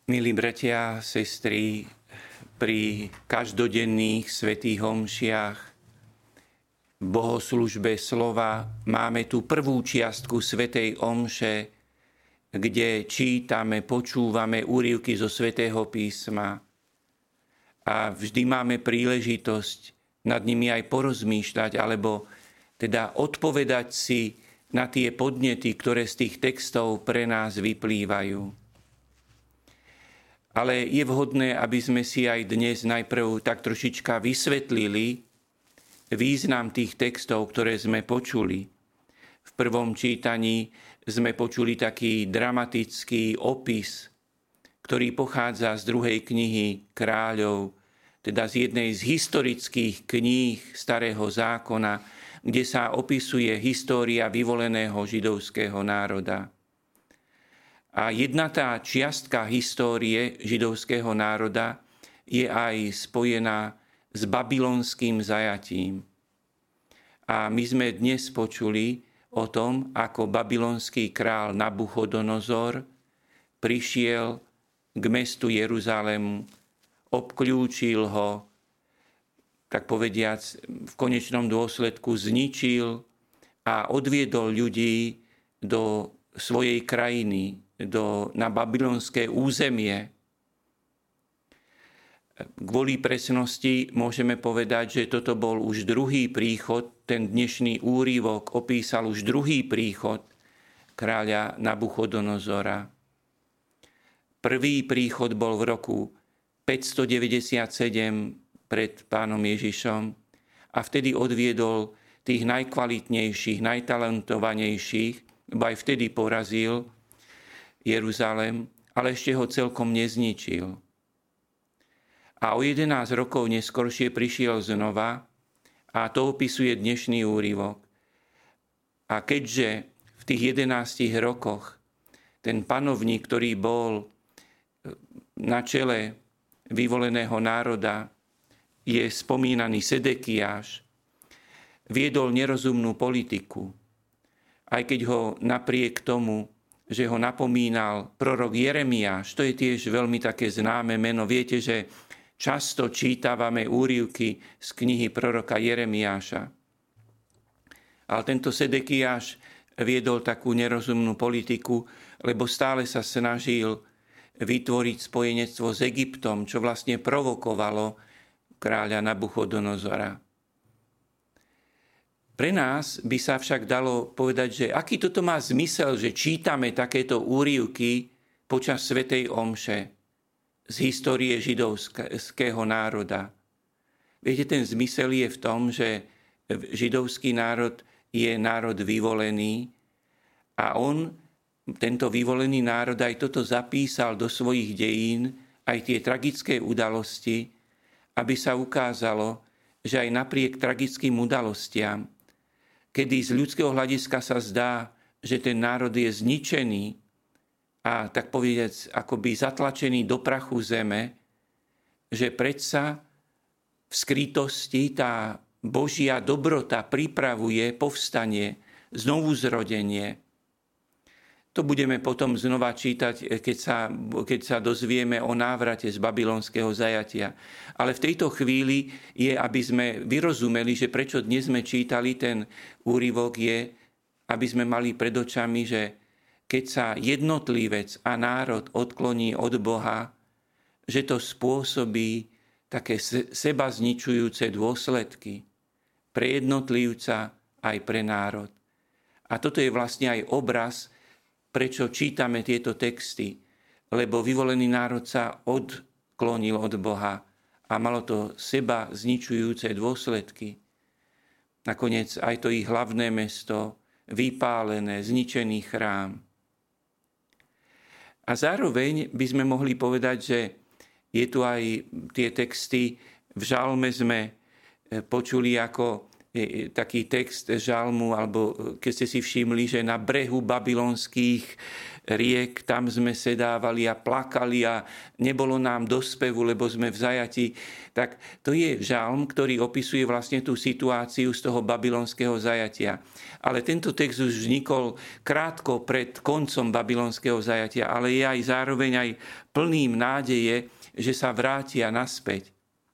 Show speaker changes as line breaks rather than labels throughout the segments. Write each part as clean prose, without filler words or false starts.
Milí bratia a sestry, pri každodenných svätých omšiach, bohoslužbe slova máme tu prvú čiastku svätej omše, kde čítame, počúvame úryvky zo svätého písma a vždy máme príležitosť nad nimi aj porozmýšľať, alebo teda odpovedať si na tie podnety, ktoré z tých textov pre nás vyplývajú. Ale je vhodné, aby sme si aj dnes najprv tak trošička vysvetlili význam tých textov, ktoré sme počuli. V prvom čítaní sme počuli taký dramatický opis, ktorý pochádza z druhej knihy Kráľov, teda z jednej z historických kníh Starého zákona, kde sa opisuje história vyvoleného židovského národa. A jedna tá čiastka histórie židovského národa je aj spojená s babylonským zajatím. A my sme dnes počuli o tom, ako babylonský král Nabuchodonozor prišiel k mestu Jeruzalému, obkľúčil ho, tak povediac, v konečnom dôsledku zničil a odviedol ľudí do svojej krajiny, na babylonské územie. Kvôli presnosti môžeme povedať, že toto bol už druhý príchod, ten dnešný úryvok opísal už druhý príchod kráľa Nabuchodonozora. Prvý príchod bol v roku 597 pred pánom Ježišom a vtedy odviedol tých najkvalitnejších, najtalentovanejších, bo aj vtedy porazil Jeruzalém, ale ešte ho celkom nezničil. A o 11 rokov neskoršie prišiel znova a to opisuje dnešný úryvok. A keďže v tých 11 rokoch ten panovník, ktorý bol na čele vyvoleného národa, je spomínaný Sedekiáš, viedol nerozumnú politiku. Aj keď ho napriek tomu, že ho napomínal prorok Jeremiáš, to je tiež veľmi také známe meno. Viete, že často čítavame úryvky z knihy proroka Jeremiáša. Ale tento Sedekiáš viedol takú nerozumnú politiku, lebo stále sa snažil vytvoriť spojenectvo s Egyptom, čo vlastne provokovalo kráľa Nabuchodonozora. Pre nás by sa však dalo povedať, že aký toto má zmysel, že čítame takéto úryvky počas svätej omše z histórie židovského národa. Viete, ten zmysel je v tom, že židovský národ je národ vyvolený a tento vyvolený národ, aj toto zapísal do svojich dejín, aj tie tragické udalosti, aby sa ukázalo, že aj napriek tragickým udalostiam, kedy z ľudského hľadiska sa zdá, že ten národ je zničený a tak povedať akoby zatlačený do prachu zeme, že predsa v skrytosti tá Božia dobrota pripravuje povstanie, znovuzrodenie. To budeme potom znova čítať, keď sa dozvieme o návrate z babylonského zajatia. Ale v tejto chvíli je, aby sme vyrozumeli, že prečo dnes sme čítali ten úryvok, je, aby sme mali pred očami, že keď sa jednotlivec a národ odkloní od Boha, že to spôsobí také seba zničujúce dôsledky pre jednotlivca aj pre národ. A toto je vlastne aj obraz, prečo čítame tieto texty, lebo vyvolený národ sa odklonil od Boha a malo to seba zničujúce dôsledky. Nakoniec aj to ich hlavné mesto, vypálené, zničený chrám. A zároveň by sme mohli povedať, že je tu aj tie texty, v žalme sme počuli, ako taký text žalmu, alebo keď ste si všimli, že na brehu babylonských riek, tam sme sedávali a plakali a nebolo nám do spevu, lebo sme v zajati. Tak to je žalm, ktorý opisuje vlastne tú situáciu z toho babylonského zajatia. Ale tento text už vznikol krátko pred koncom babylonského zajatia, ale je aj zároveň aj plným nádeje, že sa vrátia naspäť.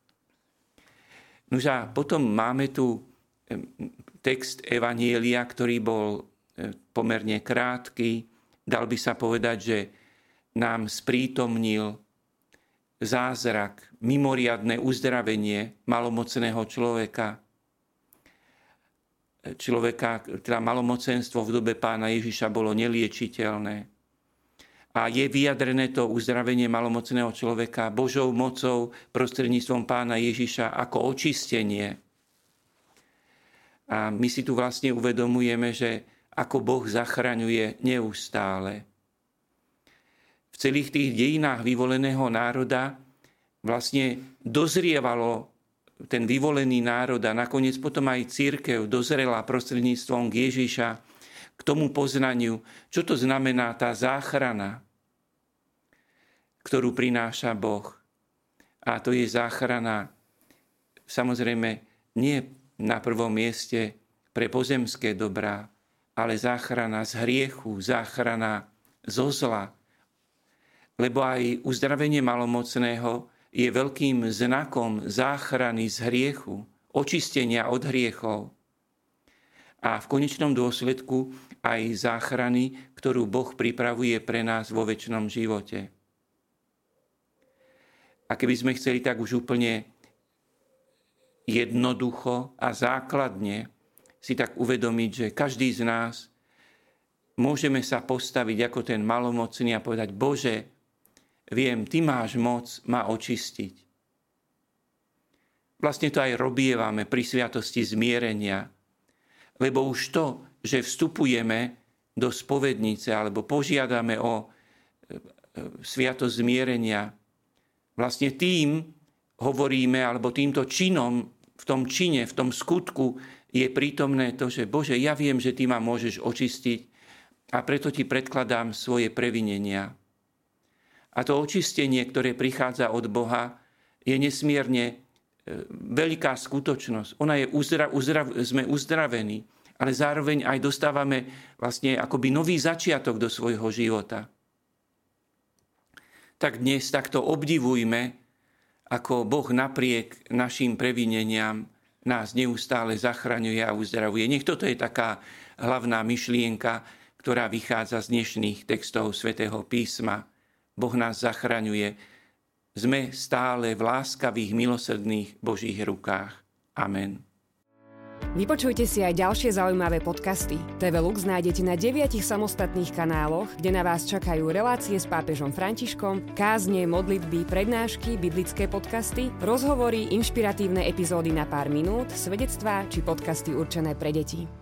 Nož a potom máme tu text Evanjelia, ktorý bol pomerne krátky. Dal by sa povedať, že nám sprítomnil zázrak, mimoriadne uzdravenie malomocného človeka. Teda malomocenstvo v dobe Pána Ježiša bolo neliečiteľné. A je vyjadrené to uzdravenie malomocného človeka Božou mocou prostredníctvom Pána Ježiša ako očistenie. A my si tu vlastne uvedomujeme, že ako Boh zachraňuje neustále. V celých tých dejinách vyvoleného národa vlastne dozrievalo ten vyvolený národ a nakoniec potom aj cirkev dozrela prostredníctvom Ježiša k tomu poznaniu, čo to znamená tá záchrana, ktorú prináša Boh. A to je záchrana, samozrejme, nie na prvom mieste pre pozemské dobrá, ale záchrana z hriechu, záchrana zo zla. Lebo aj uzdravenie malomocného je veľkým znakom záchrany z hriechu, očistenia od hriechov. A v konečnom dôsledku aj záchrany, ktorú Boh pripravuje pre nás vo večnom živote. A keby sme chceli tak už úplne jednoducho a základne si tak uvedomiť, že každý z nás môžeme sa postaviť ako ten malomocný a povedať: Bože, viem, Ty máš moc ma očistiť. Vlastne to aj robievame pri sviatosti zmierenia. Lebo už to, že vstupujeme do spovednice alebo požiadame o sviatosť zmierenia, vlastne tým hovoríme, alebo týmto činom, v tom čine, v tom skutku je prítomné to, že Bože, ja viem, že Ty ma môžeš očistiť a preto Ti predkladám svoje previnenia. A to očistenie, ktoré prichádza od Boha, je nesmierne veľká skutočnosť. Sme uzdravení, ale zároveň aj dostávame vlastne akoby nový začiatok do svojho života. Tak dnes takto obdivujme, ako Boh napriek našim previneniam nás neustále zachraňuje a uzdravuje. Nech toto je taká hlavná myšlienka, ktorá vychádza z dnešných textov Svätého písma. Boh nás zachraňuje. Sme stále v láskavých, milosrdných Božích rukách. Amen.
Vypočujte si aj ďalšie zaujímavé podcasty. TV Lux nájdete na 9 samostatných kanáloch, kde na vás čakajú relácie s pápežom Františkom, kázne, modlitby, prednášky, biblické podcasty, rozhovory, inšpiratívne epizódy na pár minút, svedectvá či podcasty určené pre deti.